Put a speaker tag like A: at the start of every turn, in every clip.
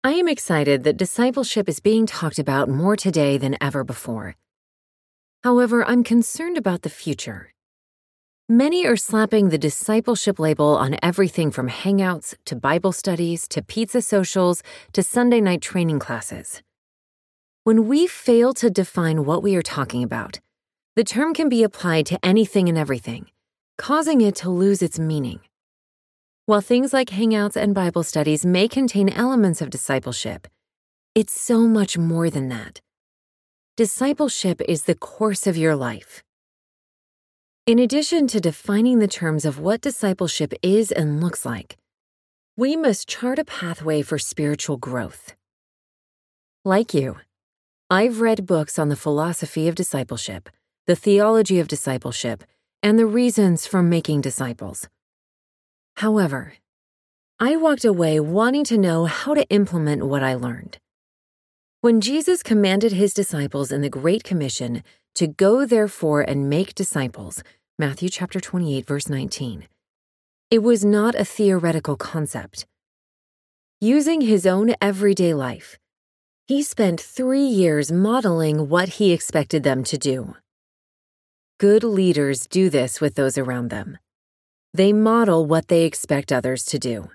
A: I am excited that discipleship is being talked about more today than ever before. However, I'm concerned about the future. Many are slapping the discipleship label on everything from hangouts to Bible studies to pizza socials to Sunday night training classes. When we fail to define what we are talking about, the term can be applied to anything and everything, causing it to lose its meaning. While things like hangouts and Bible studies may contain elements of discipleship, it's so much more than that. Discipleship is the course of your life. In addition to defining the terms of what discipleship is and looks like, we must chart a pathway for spiritual growth. Like you, I've read books on the philosophy of discipleship, the theology of discipleship, and the reasons for making disciples. However, I walked away wanting to know how to implement what I learned. When Jesus commanded his disciples in the Great Commission to go therefore and make disciples, Matthew chapter 28, verse 19, it was not a theoretical concept. Using his own everyday life, he spent 3 years modeling what he expected them to do. Good leaders do this with those around them. They model what they expect others to do.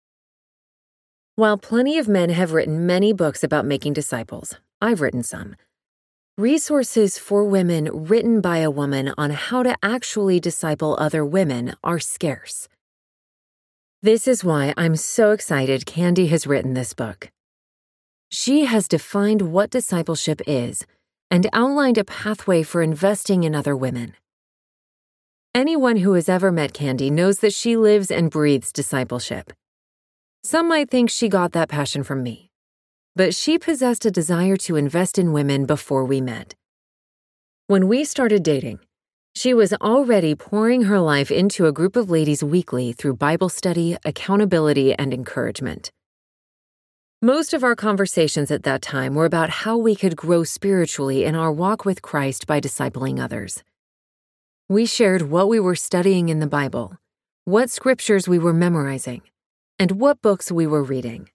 A: While plenty of men have written many books about making disciples, I've written some. Resources for women written by a woman on how to actually disciple other women are scarce. This is why I'm so excited Candy has written this book. She has defined what discipleship is and outlined a pathway for investing in other women. Anyone who has ever met Candy knows that she lives and breathes discipleship. Some might think she got that passion from me, but she possessed a desire to invest in women before we met. When we started dating, she was already pouring her life into a group of ladies weekly through Bible study, accountability, and encouragement. Most of our conversations at that time were about how we could grow spiritually in our walk with Christ by discipling others. We shared what we were studying in the Bible, what scriptures we were memorizing, and what books we were reading.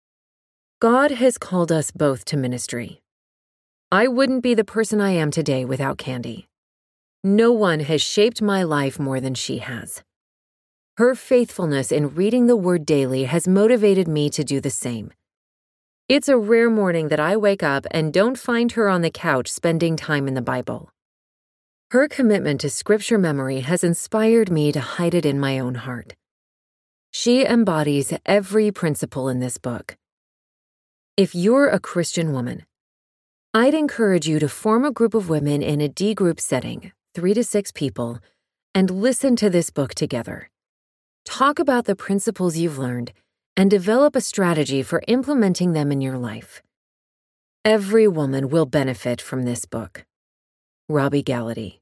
A: God has called us both to ministry. I wouldn't be the person I am today without Candy. No one has shaped my life more than she has. Her faithfulness in reading the Word daily has motivated me to do the same. It's a rare morning that I wake up and don't find her on the couch spending time in the Bible. Her commitment to scripture memory has inspired me to hide it in my own heart. She embodies every principle in this book. If you're a Christian woman, I'd encourage you to form a group of women in a D group setting, 3 to 6 people, and listen to this book together. Talk about the principles you've learned and develop a strategy for implementing them in your life. Every woman will benefit from this book. Robbie Gallaty.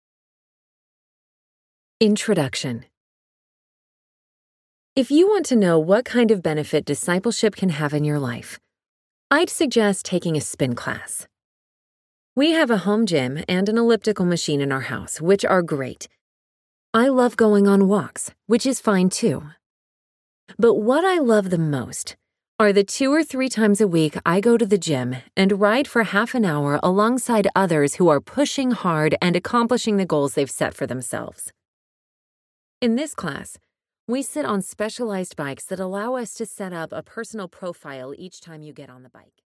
A: Introduction. If you want to know what kind of benefit discipleship can have in your life, I'd suggest taking a spin class. We have a home gym and an elliptical machine in our house, which are great. I love going on walks, which is fine too. But what I love the most are the 2 or 3 times a week I go to the gym and ride for half an hour alongside others who are pushing hard and accomplishing the goals they've set for themselves. In this class, we sit on specialized bikes that allow us to set up a personal profile each time you get on the bike.